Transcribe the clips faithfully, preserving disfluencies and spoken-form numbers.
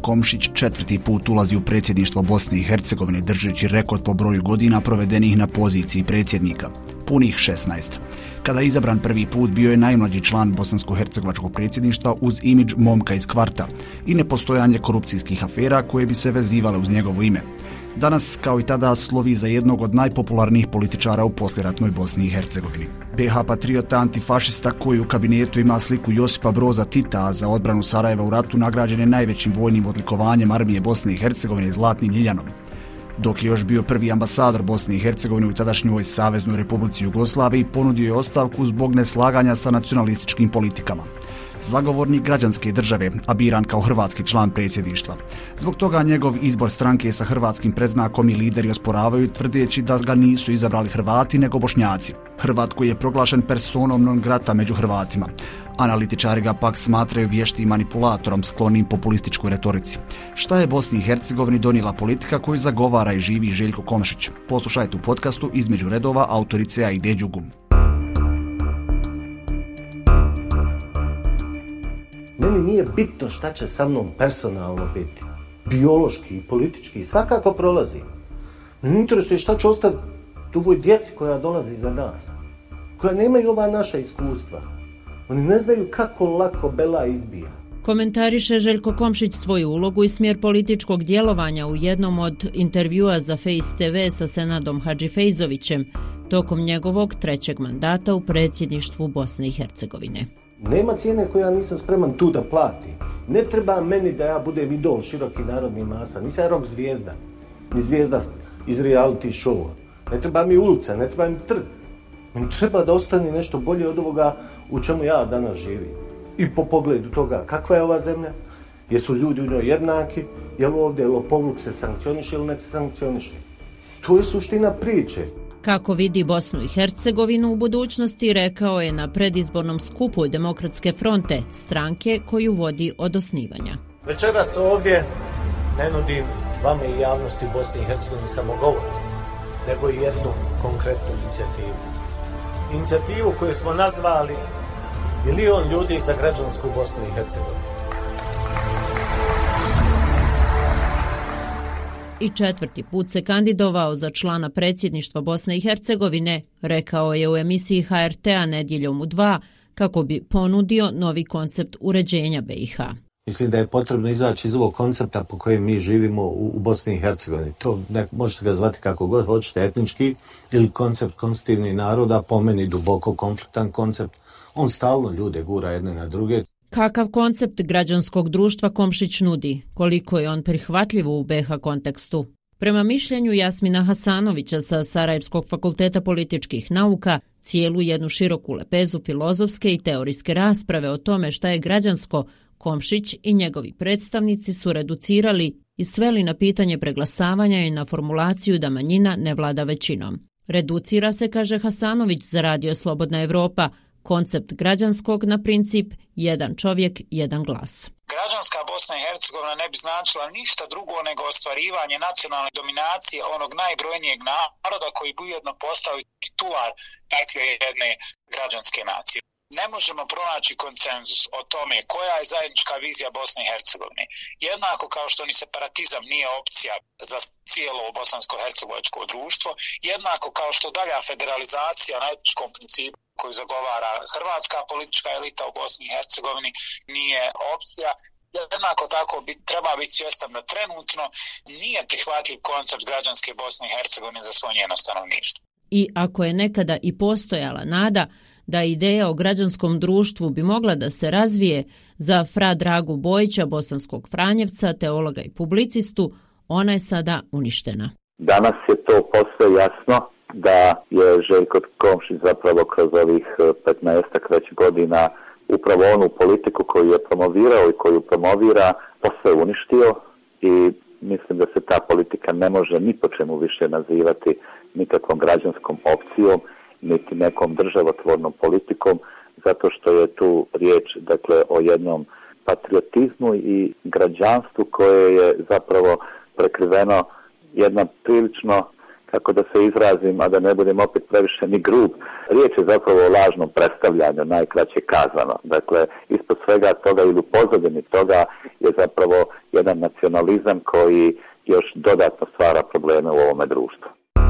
Komšić četvrti put ulazi u predsjedništvo Bosne i Hercegovine držeći rekord po broju godina provedenih na poziciji predsjednika, punih šesnaest. Kada je izabran prvi put, bio je najmlađi član bosansko-hercegovačkog predsjedništva uz imidž momka iz kvarta i nepostojanje korupcijskih afera koje bi se vezivale uz njegovo ime. Danas, kao i tada, slovi za jednog od najpopularnijih političara u poslijeratnoj Bosni i Hercegovini. be ha patriota antifašista koji u kabinetu ima sliku Josipa Broza Tita, a za odbranu Sarajeva u ratu nagrađen je najvećim vojnim odlikovanjem armije Bosne i Hercegovine zlatnim ljiljanom. Dok je još bio prvi ambasador Bosne i Hercegovine u tadašnjoj Saveznoj Republici Jugoslaviji, ponudio je ostavku zbog neslaganja sa nacionalističkim politikama. Zagovornik građanske države, a biran kao hrvatski član predsjedništva. Zbog toga njegov izbor stranke sa hrvatskim predznakom i lideri osporavaju, tvrdeći da ga nisu izabrali Hrvati nego Bošnjaci. Hrvat koji je proglašen personom non grata među Hrvatima. Analitičari ga pak smatraju vještim manipulatorom sklonim populističkoj retorici. Šta je Bosni i Hercegovini donijela politika koju zagovara i živi Željko Komšić? Poslušajte u podcastu Između redova autorice Aide Đugum. Meni nije bitno šta će sa mnom personalno biti. Biološki i politički svakako prolazi. Mene interesuje šta će ostati ovoj djeci koja dolazi za nas. Koja nemaju ova naša iskustva. Oni ne znaju kako lako bela izbija. Komentariše Željko Komšić svoju ulogu i smjer političkog djelovanja u jednom od intervjua za Face te ve sa Senadom Hadžifejzovićem tokom njegovog trećeg mandata u predsjedništvu Bosne i Hercegovine. Nema cijene koju ja nisam spreman tu da platim. Ne treba meni da ja budem idol široki narodni masa. Nisam ja rock zvijezda. Ni zvijezda iz reality showa. Ne treba mi ulica, ne treba mi trg. Meni treba da ostane nešto bolje od ovoga u čemu ja danas živim. I po pogledu toga kakva je ova zemlja, jesu ljudi u njoj jednaki, je li ovdje lopovluk se sankcioniše ili ne sankcioniše. To je suština priče. Kako vidi Bosnu i Hercegovinu u budućnosti, rekao je na predizbornom skupu Demokratske fronte, stranke koju vodi od osnivanja. Večeras ovdje ne nudim vama i javnosti Bosne i Hercegovine samo govor, nego i jednu konkretnu inicijativu. Inicijativu koju smo nazvali Milion ljudi za građansku Bosnu i Hercegovinu. I četvrti put se kandidovao za člana predsjedništva Bosne i Hercegovine, rekao je u emisiji ha er te a Nedjeljom u dva, kako bi ponudio novi koncept uređenja be i ha. Mislim da je potrebno izaći iz ovog koncepta po kojem mi živimo u, u Bosni i Hercegovini. To ne, možete ga zvati kako god hoćete, etnički ili koncept konstitutivnih naroda, po meni duboko konfliktan koncept. On stalno ljude gura jedne na druge. Kakav koncept građanskog društva Komšić nudi? Koliko je on prihvatljiv u be ha kontekstu? Prema mišljenju Jasmina Hasanovića sa Sarajevskog fakulteta političkih nauka, cijelu jednu široku lepezu filozofske i teorijske rasprave o tome šta je građansko, Komšić i njegovi predstavnici su reducirali i sveli na pitanje preglasavanja i na formulaciju da manjina ne vlada većinom. Reducira se, kaže Hasanović za Radio Slobodna Evropa, koncept građanskog na princip jedan čovjek, jedan glas. Građanska Bosna i Hercegovina ne bi značila ništa drugo nego ostvarivanje nacionalne dominacije onog najbrojnijeg naroda koji bi ujedno postao titular takve jedne građanske nacije. Ne možemo pronaći konsenzus o tome koja je zajednička vizija Bosne i Hercegovine. Jednako kao što ni separatizam nije opcija za cijelo bosansko-hercegovačko društvo, jednako kao što dalja federalizacija na etničkom principu koju zagovara hrvatska politička elita u Bosni i Hercegovini nije opcija. Jednako tako bi, treba biti svjestan da trenutno nije prihvatljiv koncept građanske Bosne i Hercegovine za svo njeno stanovništvo. I ako je nekada i postojala nada da ideja o građanskom društvu bi mogla da se razvije za fra Dragu Bojića, bosanskog Franjevca, teologa i publicistu, ona je sada uništena. Danas je to posve jasno da je Željko Komšić zapravo kroz ovih petnaestak već godina upravo onu politiku koju je promovirao i koju promovira posve uništio i mislim da se ta politika ne može ni po čemu više nazivati nikakvom građanskom opcijom niti nekom državotvornom politikom, zato što je tu riječ dakle o jednom patriotizmu i građanstvu koje je zapravo prekriveno jedna prilično, kako da se izrazim, a da ne budem opet previše ni grub, riječ je zapravo o lažnom predstavljanju, najkraće kazano. Dakle, ispod svega toga ili u pozadini toga je zapravo jedan nacionalizam koji još dodatno stvara probleme u ovome društvu.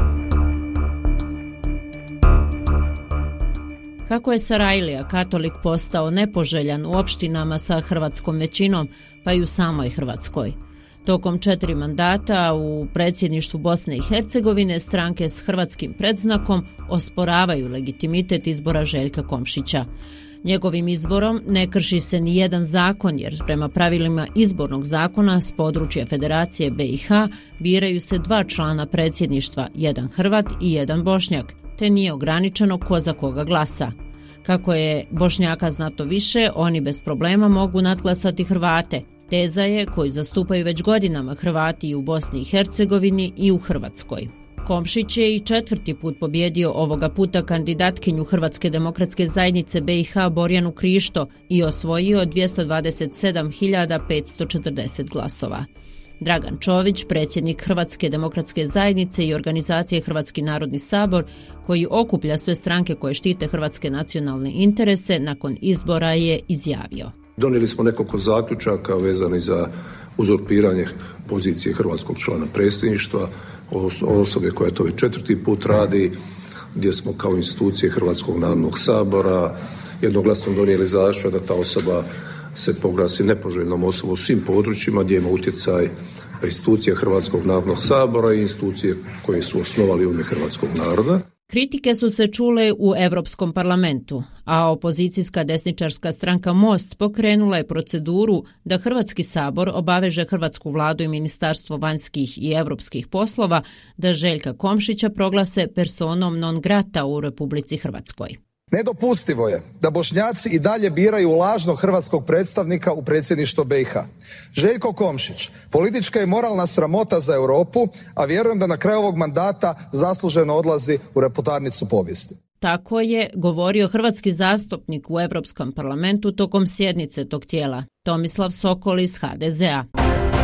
Kako je Sarajlija katolik postao nepoželjan u opštinama sa hrvatskom većinom, pa i u samoj Hrvatskoj? Tokom četiri mandata u predsjedništvu Bosne i Hercegovine stranke s hrvatskim predznakom osporavaju legitimitet izbora Željka Komšića. Njegovim izborom ne krši se ni jedan zakon, jer prema pravilima izbornog zakona s područja Federacije B i H biraju se dva člana predsjedništva, jedan Hrvat i jedan Bošnjak, te nije ograničeno ko za koga glasa. Kako je Bošnjaka znato više, oni bez problema mogu nadglasati Hrvate. Teza je koju zastupaju već godinama Hrvati i u Bosni i Hercegovini i u Hrvatskoj. Komšić je i četvrti put pobjedio ovoga puta kandidatkinju Hrvatske demokratske zajednice B i H Borjanu Krišto i osvojio dvjesto dvadeset sedam hiljada petsto četrdeset glasova. Dragan Čović, predsjednik Hrvatske demokratske zajednice i organizacije Hrvatski narodni sabor, koji okuplja sve stranke koje štite hrvatske nacionalne interese, nakon izbora je izjavio: Donijeli smo nekoliko zaključaka vezani za uzurpiranje pozicije hrvatskog člana predsjedništva, osobe koja to već četvrti put radi, gdje smo kao institucije Hrvatskog narodnog sabora jednoglasno donijeli zaključak da ta osoba se proglasi nepoželjnom osobom u svim područjima gdje ima utjecaj institucija Hrvatskog narodnog sabora i institucije koje su osnovali u ime hrvatskog naroda. Kritike su se čule u Europskom parlamentu, a opozicijska desničarska stranka Most pokrenula je proceduru da Hrvatski sabor obaveže hrvatsku vladu i Ministarstvo vanjskih i europskih poslova da Željka Komšića proglase personom non grata u Republici Hrvatskoj. Nedopustivo je da Bošnjaci i dalje biraju lažnog hrvatskog predstavnika u predsjedništvo B i H. Željko Komšić, politička i moralna sramota za Europu, a vjerujem da na kraju ovog mandata zasluženo odlazi u reputarnicu povijesti. Tako je govorio hrvatski zastupnik u Europskom parlamentu tokom sjednice tog tijela, Tomislav Sokol iz H D Z A.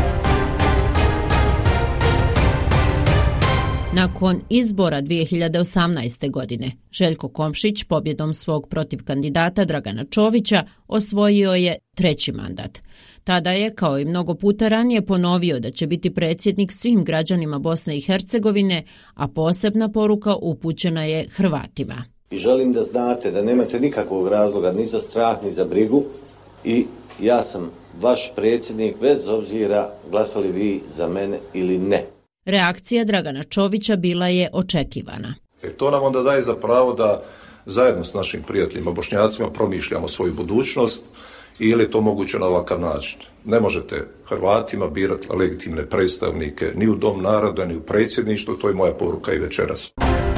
Nakon izbora dvije hiljade osamnaeste. godine, Željko Komšić pobjedom svog protiv kandidata Dragana Čovića osvojio je treći mandat. Tada je, kao i mnogo puta ranije, ponovio da će biti predsjednik svim građanima Bosne i Hercegovine, a posebna poruka upućena je Hrvatima. I želim da znate da nemate nikakvog razloga ni za strah, ni za brigu i ja sam vaš predsjednik bez obzira glasali vi za mene ili ne. Reakcija Dragana Čovića bila je očekivana. E to nam onda daje za pravo da zajedno s našim prijateljima Bošnjacima promišljamo svoju budućnost ili je to moguće na ovakav način. Ne možete Hrvatima birati legitimne predstavnike ni u Dom naroda, ni u predsjedništvu, to je moja poruka i večeras.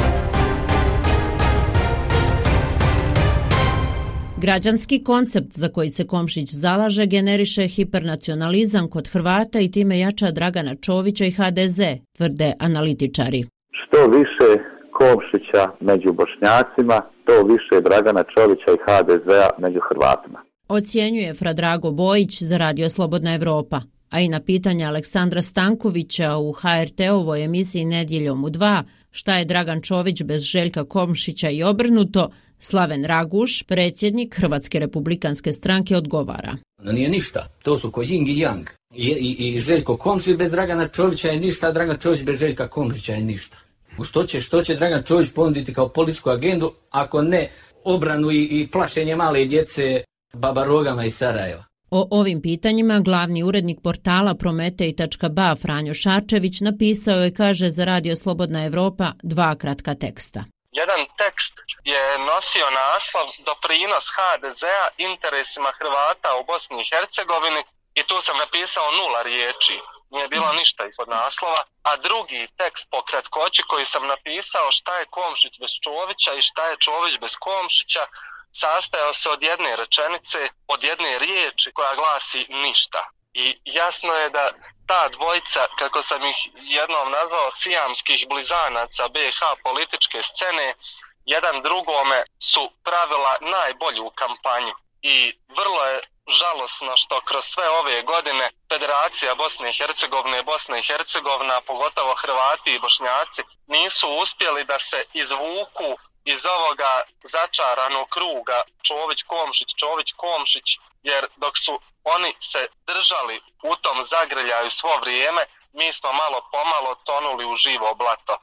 Građanski koncept za koji se Komšić zalaže generiše hipernacionalizam kod Hrvata i time jača Dragana Čovića i H D Z, tvrde analitičari. Što više Komšića među Bošnjacima, to više Dragana Čovića i H D Z-a među Hrvatima. Ocjenjuje Fradrago Bojić za Radio Slobodna Evropa, a i na pitanje Aleksandra Stankovića u H R T-ovoj emisiji Nedjeljom u dva, šta je Dragan Čović bez Željka Komšića i obrnuto, Slaven Raguš, predsjednik Hrvatske republikanske stranke, odgovara. No nije ništa, to su ko Ying i Yang. I, i, i Željko Komšić bez Dragana Čovića je ništa, a Dragan Čović bez Željka Komšića je ništa. Što će, što će Dragan Čović ponuditi kao političku agendu, ako ne obranu i, i plašenje male djece babarogama iz Sarajeva? O ovim pitanjima glavni urednik portala Prometej tačka b a Franjo Šarčević napisao je, kaže za Radio Slobodna Evropa, dva kratka teksta. Jedan tekst je nosio naslov Doprinos H D Z-a interesima Hrvata u Bosni i Hercegovini i tu sam napisao nula riječi, nije bilo ništa ispod naslova, a drugi tekst po kratkoći koji sam napisao šta je Komšić bez Čovića i šta je Čović bez Komšića sastajao se od jedne rečenice, od jedne riječi koja glasi ništa. I jasno je da ta dvojica, kako sam ih jednom nazvao, sijamskih blizanaca B i H političke scene, jedan drugome su pravila najbolju kampanju. I vrlo je žalosno što kroz sve ove godine Federacija Bosne i Hercegovine, Bosna i Hercegovina, pogotovo Hrvati i Bošnjaci, nisu uspjeli da se izvuku iz ovoga začaranog kruga Čović-Komšić, Čović-Komšić, jer dok su oni se držali u tom zagrljaju svo vrijeme, mi smo malo pomalo tonuli u živo blato.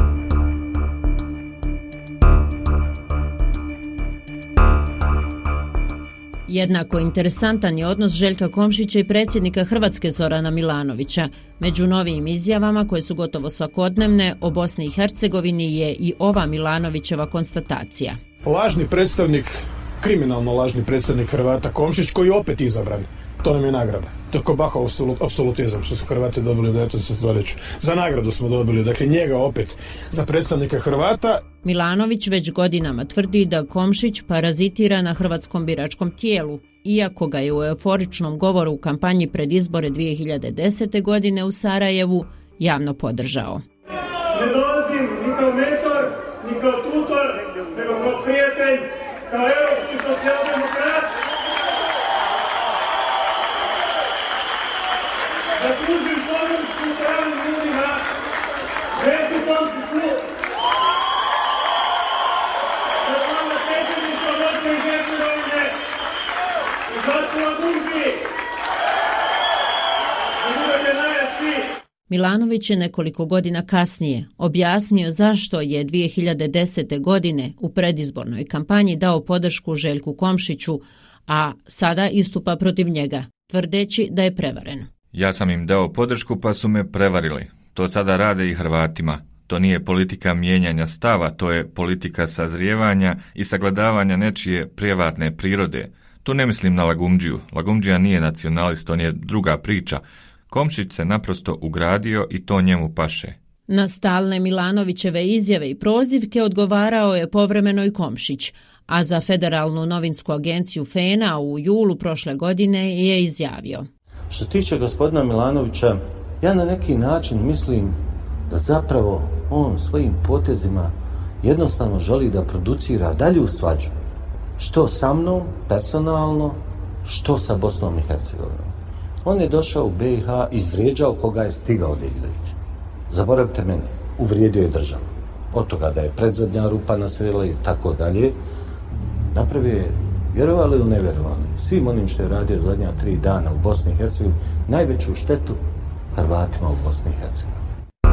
Jednako interesantan je odnos Željka Komšića i predsjednika Hrvatske Zorana Milanovića. Među novijim izjavama, koje su gotovo svakodnevne, o Bosni i Hercegovini je i ova Milanovićeva konstatacija. Lažni predstavnik, kriminalno lažni predstavnik Hrvata Komšić, koji je opet izabran. To nam je nagrada. To je ko Bahov apsolutizam što su Hrvati dobili u devenaestom stoljeću. Za nagradu smo dobili, dakle njega opet za predstavnika Hrvata. Milanović već godinama tvrdi da Komšić parazitira na hrvatskom biračkom tijelu, iako ga je u euforičnom govoru u kampanji pred izbore dvije hiljade desete. godine u Sarajevu javno podržao. Ne dolazim ni kao mentor, ni kao tutor, nego kao prijatelj, kao europski socijaldemokrat. Da pružim podršku pravim ljudima, Željku Komšiću, da člana predsjedništva Bosne i Hercegovine, u Zlatku Lagumđi, da budete najjači. Milanović je nekoliko godina kasnije objasnio zašto je dvije hiljade desete. godine u predizbornoj kampanji dao podršku Željku Komšiću, a sada istupa protiv njega, tvrdeći da je prevaren. Ja sam im dao podršku pa su me prevarili. To sada rade i Hrvatima. To nije politika mijenjanja stava, to je politika sazrijevanja i sagledavanja nečije privatne prirode. Tu ne mislim na Lagumđiju. Lagumđija nije nacionalist, on je druga priča. Komšić se naprosto ugradio i to njemu paše. Na stalne Milanovićeve izjave i prozivke odgovarao je povremeno i Komšić, a za Federalnu novinsku agenciju F E N A u julu prošle godine je izjavio. Što se tiče gospodina Milanovića, ja na neki način mislim da zapravo on svojim potezima jednostavno želi da producira dalju svađu. Što sa mnom, personalno, što sa Bosnom i Hercegovinom. On je došao u B i H, izvrijeđao koga je stigao da izvrijeđa. Zaboravite mene, uvrijedio je državu. Od toga da je predzadnja rupa nasrela i tako dalje, napravio je, vjerovali ili ne vjerovali, svim onim što je radio zadnja tri dana u Bosni i Hercegovini, najveću štetu Hrvatima u Bosni i Hercegovini.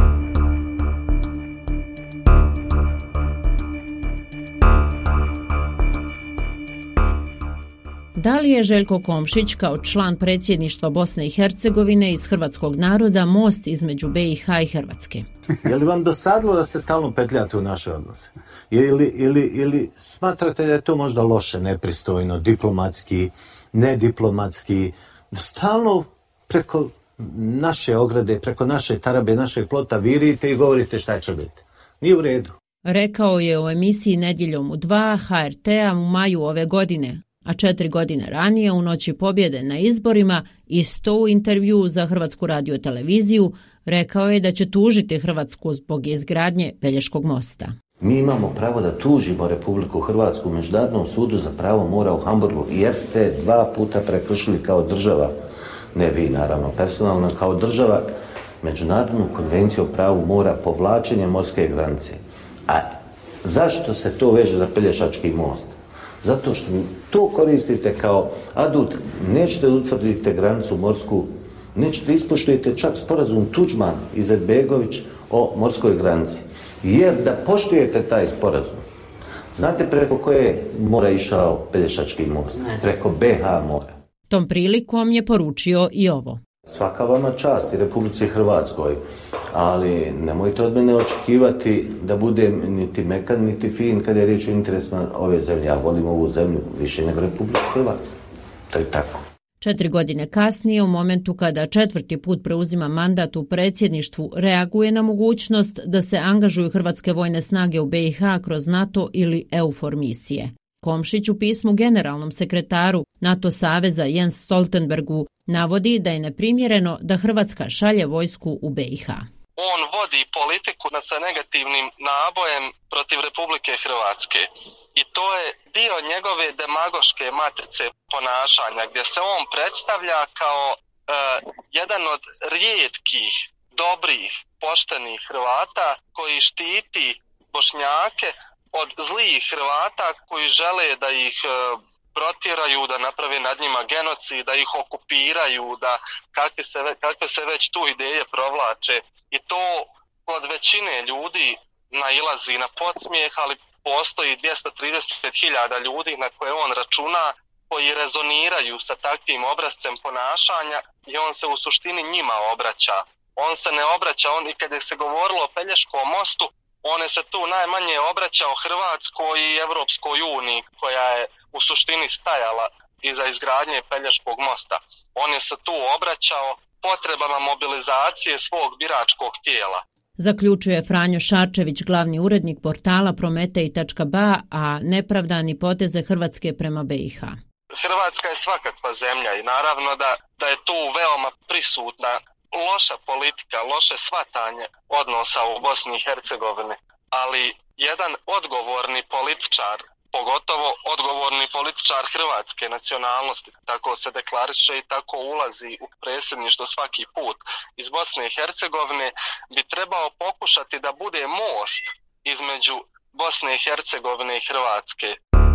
Da li je Željko Komšić kao član predsjedništva Bosne i Hercegovine iz hrvatskog naroda most između B i H i Hrvatske? Je li vam dosadilo da se stalno petljate u naše odnose? Ili, ili, ili smatrate da je to možda loše, nepristojno, diplomatski, nediplomatski, stalno preko naše ograde, preko naše tarabe, našeg plota virite i govorite šta će biti? Nije u redu. Rekao je u emisiji Nedjeljom u dva H R T-a u maju ove godine, a četiri godine ranije u noći pobjede na izborima isto u intervjuu za Hrvatsku radioteleviziju rekao je da će tužiti Hrvatsku zbog izgradnje Pelješkog mosta. Mi imamo pravo da tužimo Republiku Hrvatsku u Međunarodnom sudu za pravo mora u Hamburgu jer ste dva puta prekršili kao država, ne vi naravno personalno, kao država Međunarodnu konvenciju o pravu mora povlačenje morske granice. A zašto se to veže za Pelješački most? Zato što to koristite kao adut, nećete utvrditi granicu morsku, nećete ispoštujete čak sporazum Tuđman i Izetbegović o morskoj granici. Jer da poštujete taj sporazum, znate preko koje mora išao Pelješački most? Preko B H mora. Tom prilikom je poručio i ovo. Svaka vama čast i Republici Hrvatskoj, ali nemojte od mene očekivati da budem niti mekan, niti fin kada je riječ o interesima ove zemlje. Ja volim ovu zemlju više nego Republiku Hrvatsku. To je tako. Četiri godine kasnije, u momentu kada četvrti put preuzima mandat u predsjedništvu, reaguje na mogućnost da se angažuju hrvatske vojne snage u B i H kroz NATO ili EUFOR misije. Komšić u pismu generalnom sekretaru NATO saveza Jens Stoltenbergu navodi da je neprimjereno da Hrvatska šalje vojsku u B i H. On vodi politiku sa negativnim nabojem protiv Republike Hrvatske I to je dio njegove demagoške matrice ponašanja, gdje se on predstavlja kao e, jedan od rijetkih, dobrih, poštenih Hrvata koji štiti Bošnjake od zlih Hrvata koji žele da ih e, protjeraju, da naprave nad njima genocid, da ih okupiraju, da kakve se, kakve se već tu ideje provlače. I to kod većine ljudi nailazi na podsmijeh, ali postoji dvjesto trideset hiljada ljudi na koje on računa koji rezoniraju sa takvim obrazcem ponašanja i on se u suštini njima obraća. On se ne obraća, on i kada se govorilo o Pelješkom mostu, on se tu najmanje obraćao Hrvatskoj i Evropskoj uniji koja je u suštini stajala iza izgradnje Pelješkog mosta. On je se tu obraćao potrebama mobilizacije svog biračkog tijela. Zaključuje Franjo Šarčević, glavni urednik portala prometej tačka ba, a nepravdani poteze Hrvatske prema be i ha. Hrvatska je svakakva zemlja i naravno da, da je tu veoma prisutna loša politika, loše shvatanje odnosa u Bosni i Hercegovini, ali jedan odgovorni političar, pogotovo odgovorni političar hrvatske nacionalnosti, tako se deklariše i tako ulazi u predsjedništvo svaki put iz Bosne i Hercegovine, bi trebao pokušati da bude most između Bosne i Hercegovine i Hrvatske.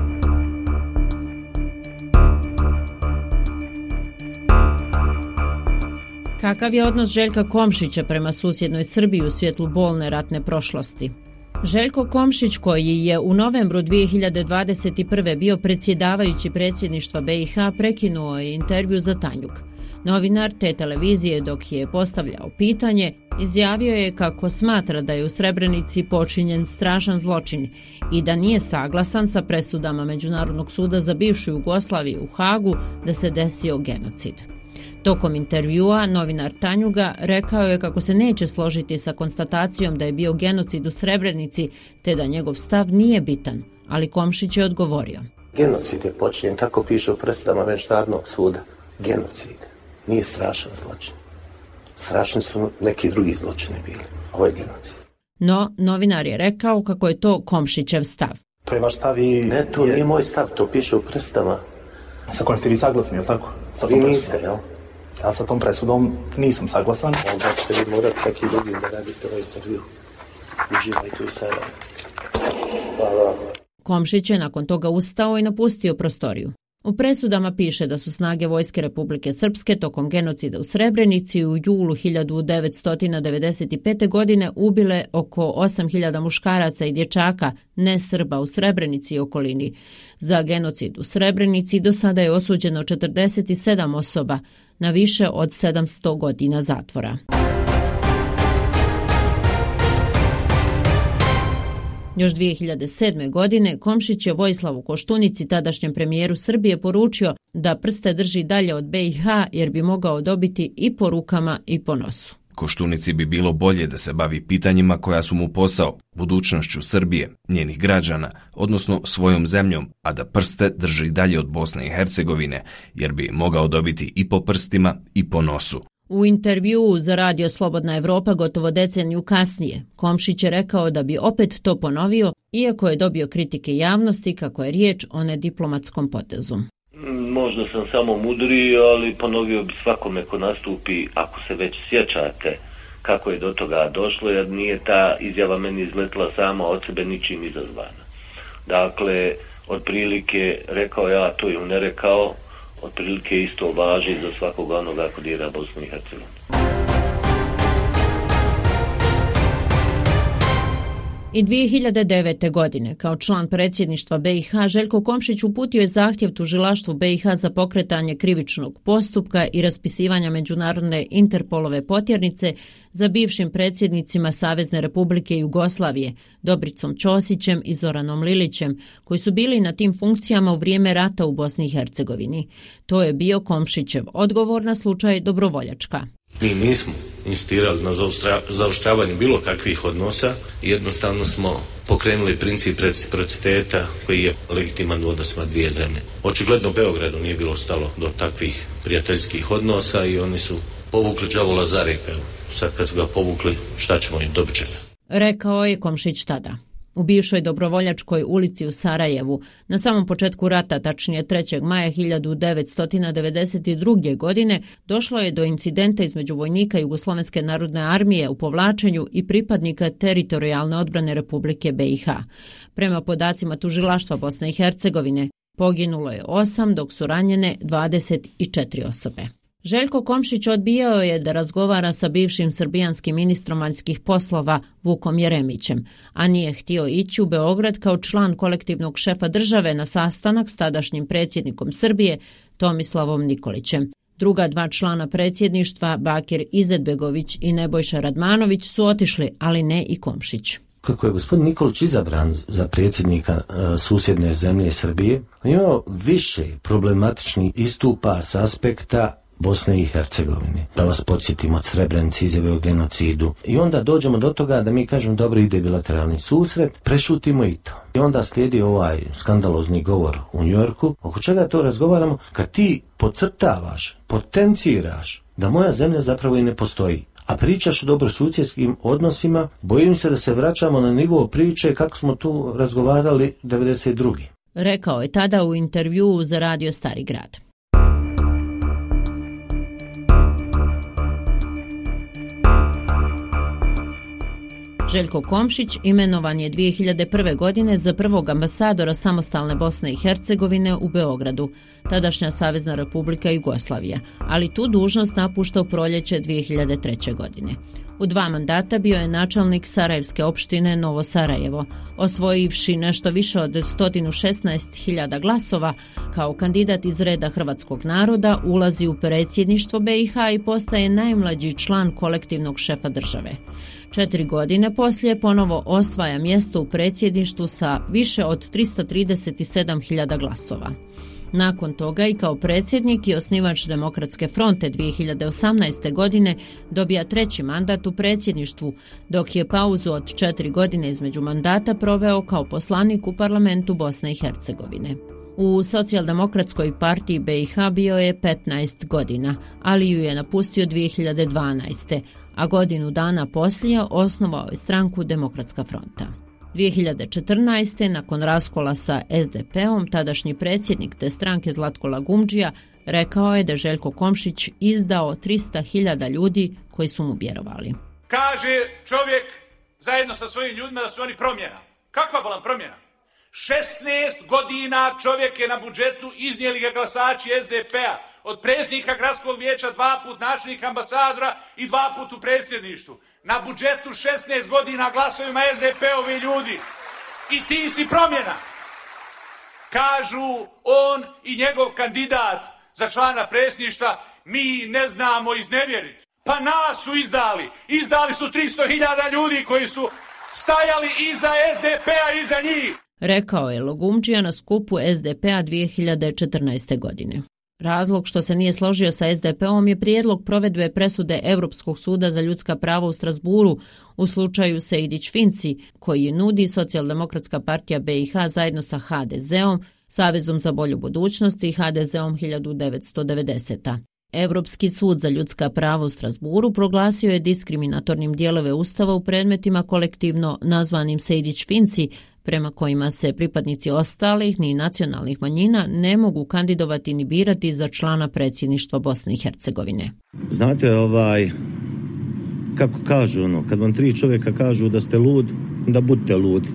Kakav je odnos Željka Komšića prema susjednoj Srbiji u svjetlu bolne ratne prošlosti? Željko Komšić, koji je u novembru dvije hiljade dvadeset prve bio predsjedavajući predsjedništva be i ha, prekinuo je intervju za Tanjug. Novinar te televizije, dok je postavljao pitanje, izjavio je kako smatra da je u Srebrenici počinjen strašan zločin i da nije saglasan sa presudama Međunarodnog suda za bivšu Jugoslaviju u Hagu da se desio genocid. Tokom intervjua novinar Tanjuga rekao je kako se neće složiti sa konstatacijom da je bio genocid u Srebrenici, te da njegov stav nije bitan, ali Komšić je odgovorio. Genocid je počinjen, tako piše u presudama Međunarodnog suda. Genocid nije strašan zločin. Strašni su neki drugi zločini bili. Ovo je genocid. No, novinar je rekao kako je to Komšićev stav. To je vaš stav i... Ne, to nije moj stav, to piše u presudama. Sa kojim ste vi saglasni, jel tako? Sa vi niste, jel? Ja sa tom presudom nisam saglasan. Onda ćete vi morati svaki drugi da radite ovaj intervju. Uživajte u sada. Hvala. Komšić je nakon toga ustao i napustio prostoriju. U presudama piše da su snage Vojske Republike Srpske tokom genocida u Srebrenici u julu hiljadu devetsto devedeset pete. godine ubile oko osam hiljada muškaraca i dječaka ne Srba u Srebrenici i okolini. Za genocid u Srebrenici do sada je osuđeno četrdeset sedam osoba na više od sedamsto godina zatvora. Još dvije hiljade sedme. godine Komšić je Vojislavu Koštunici, tadašnjem premijeru Srbije, poručio da prste drži dalje od be i ha jer bi mogao dobiti i po rukama i po nosu. Koštunici bi bilo bolje da se bavi pitanjima koja su mu posao, budućnošću Srbije, njenih građana, odnosno svojom zemljom, a da prste drži dalje od Bosne i Hercegovine jer bi mogao dobiti i po prstima i po nosu. U intervjuu za radio Slobodna Evropa gotovo deceniju kasnije, Komšić je rekao da bi opet to ponovio, iako je dobio kritike javnosti kako je riječ o nediplomatskom potezu. Možda sam samo mudriji, ali ponovio bi svakome ko nastupi, ako se već sjećate kako je do toga došlo, jer nije ta izjava meni izletila sama od sebe ničim izazvana. Dakle, otprilike rekao ja, to ju ne rekao, otprilike isto važi za svakog onoga ko dira Bosnu i Hercegovinu. I dvije hiljade devete. godine, kao član predsjedništva be i ha, Željko Komšić uputio je zahtjev tužilaštvu be i ha za pokretanje krivičnog postupka i raspisivanja međunarodne Interpolove potjernice za bivšim predsjednicima Savezne Republike Jugoslavije, Dobricom Ćosićem i Zoranom Lilićem, koji su bili na tim funkcijama u vrijeme rata u Bosni i Hercegovini. To je bio Komšićev odgovor na slučaj Dobrovoljačka. Mi nismo insistirali na zaoštravanju bilo kakvih odnosa, jednostavno smo pokrenuli princip reciprociteta koji je legitiman u odnosima dvije zemlje. Očigledno Beogradu nije bilo stalo do takvih prijateljskih odnosa i oni su povukli đavola za rep. Sad kad su ga povukli, šta ćemo im, dobit ćemo. Rekao je Komšić tada. U bivšoj Dobrovoljačkoj ulici u Sarajevu, na samom početku rata, tačnije trećeg maja hiljadu devetsto devedeset druge. godine, došlo je do incidenta između vojnika Jugoslovenske narodne armije u povlačenju i pripadnika teritorijalne odbrane Republike B i H. Prema podacima tužilaštva Bosne i Hercegovine, poginulo je osam, dok su ranjene dvadeset četiri osobe. Željko Komšić odbijao je da razgovara sa bivšim srbijanskim ministrom vanjskih poslova Vukom Jeremićem, a nije htio ići u Beograd kao član kolektivnog šefa države na sastanak s tadašnjim predsjednikom Srbije Tomislavom Nikolićem. Druga dva člana predsjedništva, Bakir Izetbegović i Nebojša Radmanović, su otišli, ali ne i Komšić. Kako je gospodin Nikolić izabran za predsjednika e, susjedne zemlje Srbije, on je imao više problematičnih istupa s aspekta Bosne i Hercegovine. Da vas podsjetimo, Srebrenici, izjave o genocidu. I onda dođemo do toga da mi kažemo dobro, ide bilateralni susret, prešutimo i to. I onda slijedi ovaj skandalozni govor u Njujorku. Oko čega to razgovaramo? Kad ti podcrtavaš, potenciraš da moja zemlja zapravo i ne postoji, a pričaš o dobrosusjedskim odnosima, bojim se da se vraćamo na nivo priče kako smo tu razgovarali devedeset druge. Rekao je tada u intervjuu za radio Stari grad. Željko Komšić imenovan je dvije hiljade prve. godine za prvog ambasadora samostalne Bosne i Hercegovine u Beogradu, tadašnja Savezna Republika Jugoslavija, ali tu dužnost napušta u proljeće dvije hiljade treće. godine. U dva mandata bio je načelnik Sarajevske opštine Novo Sarajevo, osvojivši nešto više od sto šesnaest hiljada glasova. Kao kandidat iz reda hrvatskog naroda ulazi u predsjedništvo B i H i postaje najmlađi član kolektivnog šefa države. Četiri godine poslije ponovo osvaja mjesto u predsjedništvu sa više od tristo trideset sedam hiljada glasova. Nakon toga i kao predsjednik i osnivač Demokratske fronte dvije hiljade osamnaeste. godine dobija treći mandat u predsjedništvu, dok je pauzu od četiri godine između mandata proveo kao poslanik u parlamentu Bosne i Hercegovine. U Socijaldemokratskoj partiji B i H bio je petnaest godina, ali ju je napustio dvije hiljade dvanaeste. a godinu dana poslije osnovao je stranku Demokratska fronta. dvije hiljade četrnaeste. nakon raskola sa S D P-om, tadašnji predsjednik te stranke Zlatko Lagumdžija rekao je da Željko Komšić izdao tristo hiljada ljudi koji su mu vjerovali. Kaže čovjek zajedno sa svojim ljudima da su oni promjena. Kakva bolan promjena? šesnaest godina čovjek je na budžetu, iznijeli ga glasači S D P-a, od predsjednika gradskog vijeća, dva put načelnika ambasadora i dva put u predsjedništvu. Na budžetu šesnaest godina glasovima S D P-ovi ljudi. I ti si promjena. Kažu on i njegov kandidat za člana predsjedništva, mi ne znamo iznevjeriti. Pa nas su izdali. Izdali su tristo hiljada ljudi koji su stajali iza S D P-a i iza njih. Rekao je Lagumdžija na skupu S D P-a dvije hiljade četrnaeste. godine. Razlog što se nije složio sa S D P-om je prijedlog provedbe presude Europskog suda za ljudska prava u Strasburu u slučaju Sejdić-Finci, koji je nudi Socijaldemokratska partija B i H zajedno sa H D Z-om, Savezom za bolju budućnost i H D Z-om hiljadu devetsto devedesete. Europski sud za ljudska prava u Strasburu proglasio je diskriminatornim dijelove Ustava u predmetima kolektivno nazvanim Sejdić-Finci, prema kojima se pripadnici ostalih ni nacionalnih manjina ne mogu kandidovati ni birati za člana predsjedništva Bosne i Hercegovine. Znate, ovaj, kako kažu ono, kad vam tri čovjeka kažu da ste lud, da budete ludi.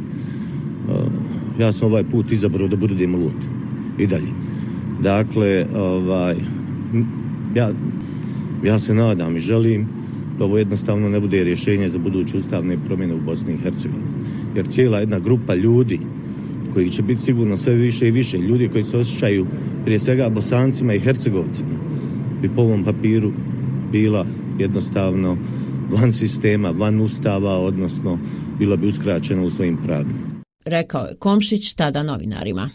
Ja sam ovaj put izabrao da budem lud. I dalje. Dakle, ovaj, ja, ja se nadam i želim da ovo jednostavno ne bude rješenje za buduće ustavne promjene u Bosni i Hercegovini. Jer cijela jedna grupa ljudi koji će biti sigurno sve više i više, ljudi koji se osjećaju prije svega Bosancima i Hercegovcima, bi po ovom papiru bila jednostavno van sistema, van ustava, odnosno bila bi uskraćena u svojim pravima. Rekao je Komšić tada novinarima.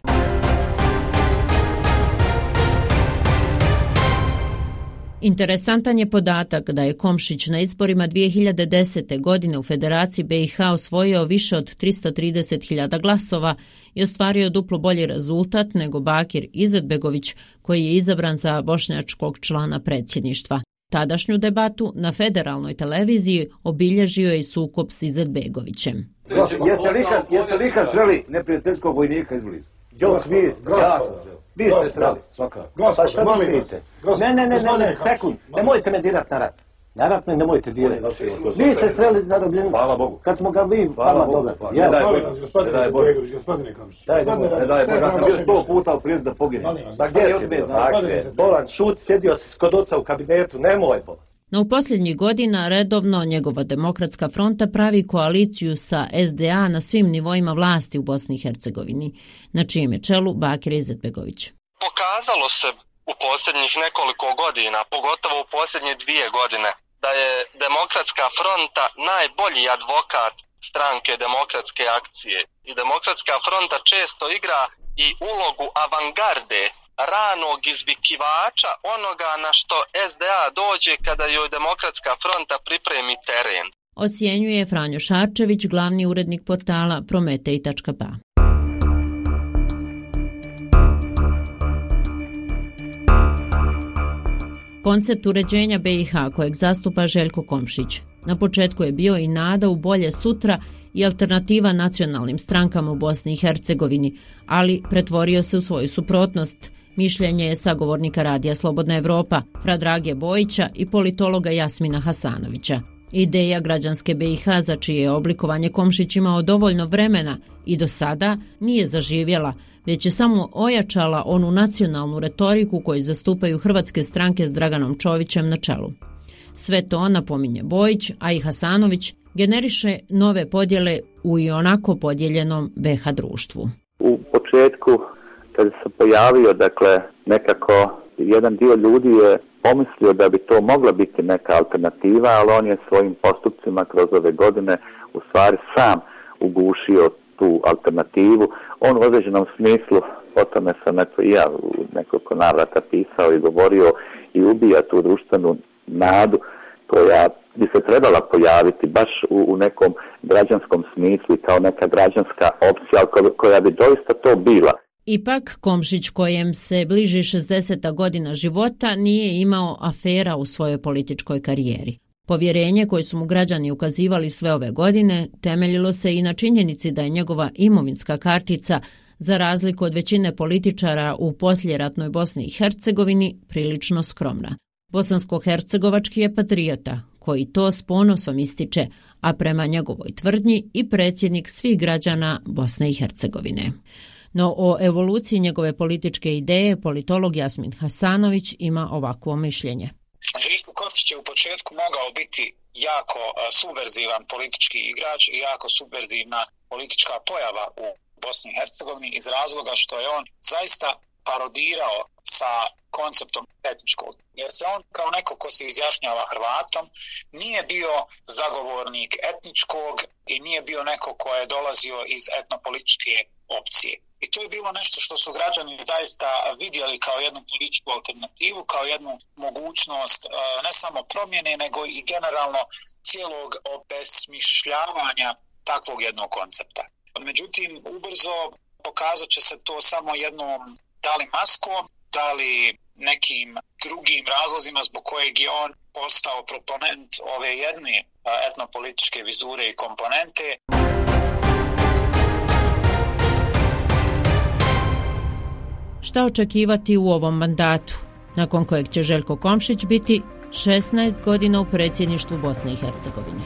Interesantan je podatak da je Komšić na izborima dvije hiljade desete. godine u Federaciji B i H osvojio više od tristo trideset hiljada glasova i ostvario duplo bolji rezultat nego Bakir Izetbegović, koji je izabran za bošnjačkog člana predsjedništva. Tadašnju debatu na federalnoj televiziji obilježio je i sukob s Izetbegovićem. Jeste li ikad, jeste li ikad sreli neprijateljskog vojnika izbliza? Jok, vi, ja sam sreli. Vi ste sreli, svakako. Pa što mi vidite? Ne, ne, ne, ne, ne, sekund, nemojte me dirat na rat. Na rat me nemojte dirat. Vi ste sreli zarobljenika. Hvala Bogu. Kad smo ga vi vama dodali. Ne daj Bože, gospodine Izetbegović, gospodine Komšić. Daj Bože, ne daj Bože, ja sam bio sto puta u prijezu da poginem. Pa gdje si bez nakre? Bolan, šut, sjedio si kod oca u kabinetu, nemoj Bolan. No u posljednjih godina redovno njegova Demokratska fronta pravi koaliciju sa S D A na svim nivoima vlasti u Bosni i Hercegovini, na čijem je čelu Bakir Izetbegović. Pokazalo se u posljednjih nekoliko godina, pogotovo u posljednje dvije godine, da je Demokratska fronta najbolji advokat stranke Demokratske akcije. I Demokratska fronta često igra i ulogu avangarde, ranog izvikivača onoga na što S D A dođe kada joj Demokratska fronta pripremi teren. Ocjenjuje Franjo Šarčević, glavni urednik portala Prometej tačka b a. Koncept uređenja B i H kojeg zastupa Željko Komšić na početku je bio i nada u bolje sutra i alternativa nacionalnim strankama u Bosni i Hercegovini, ali pretvorio se u svoju suprotnost. Mišljenje je sagovornika Radija Slobodna Evropa, Fradrage Bojića i politologa Jasmina Hasanovića. Ideja građanske B i H za čije je oblikovanje Komšić imao dovoljno vremena i do sada nije zaživjela, već je samo ojačala onu nacionalnu retoriku koju zastupaju hrvatske stranke s Draganom Čovićem na čelu. Sve to, napominje Bojić, a i Hasanović, generiše nove podjele u i onako podijeljenom B H društvu. U početku, kad se pojavio, dakle, nekako jedan dio ljudi je pomislio da bi to mogla biti neka alternativa, ali on je svojim postupcima kroz ove godine u stvari sam ugušio tu alternativu. On u određenom smislu, o tome sam eto i ja u nekoliko navrata pisao i govorio, i ubija tu društvenu nadu koja bi se trebala pojaviti baš u, u nekom građanskom smislu i kao neka građanska opcija koja bi doista to bila. Ipak, Komšić, kojem se bliži šezdeseta godina života, nije imao afera u svojoj političkoj karijeri. Povjerenje koje su mu građani ukazivali sve ove godine temeljilo se i na činjenici da je njegova imovinska kartica, za razliku od većine političara u posljeratnoj Bosni i Hercegovini, prilično skromna. Bosansko-hercegovački je patriota, koji to s ponosom ističe, a prema njegovoj tvrdnji i predsjednik svih građana Bosne i Hercegovine. No o evoluciji njegove političke ideje politolog Jasmin Hasanović ima ovakvo mišljenje. Željko Komšić je u početku mogao biti jako subverzivan politički igrač i jako subverzivna politička pojava u Bosni i Hercegovini iz razloga što je on zaista parodirao sa konceptom etničkog. Jer se on kao neko ko se izjašnjava Hrvatom nije bio zagovornik etničkog i nije bio neko ko je dolazio iz etnopolitičke opcije. I to je bilo nešto što su građani zaista vidjeli kao jednu političku alternativu, kao jednu mogućnost ne samo promjene, nego i generalno cijelog obesmišljavanja takvog jednog koncepta. Međutim, ubrzo pokazat će se to samo jednom, da li maskom, da li nekim drugim razlozima zbog kojeg je on postao proponent ove jedne etnopolitičke vizure i komponente. Šta očekivati u ovom mandatu, nakon kojeg će Željko Komšić biti šesnaest godina u predsjedništvu Bosne i Hercegovine?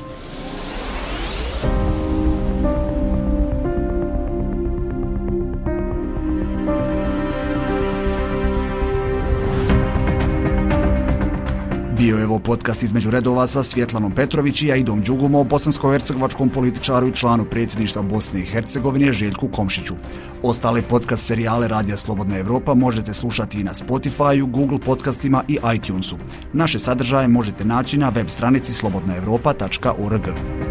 Bio je ovo podcast između redova sa Svjetlanom Petrović i Aidom Đugum o bosansko-hercegovačkom političaru i članu predsjedništva Bosne i Hercegovine Željku Komšiću. Ostale podcast serijale Radija Slobodna Evropa možete slušati i na Spotify, Google podcastima i iTunesu. Naše sadržaje možete naći na web stranici slobodna evropa tačka org.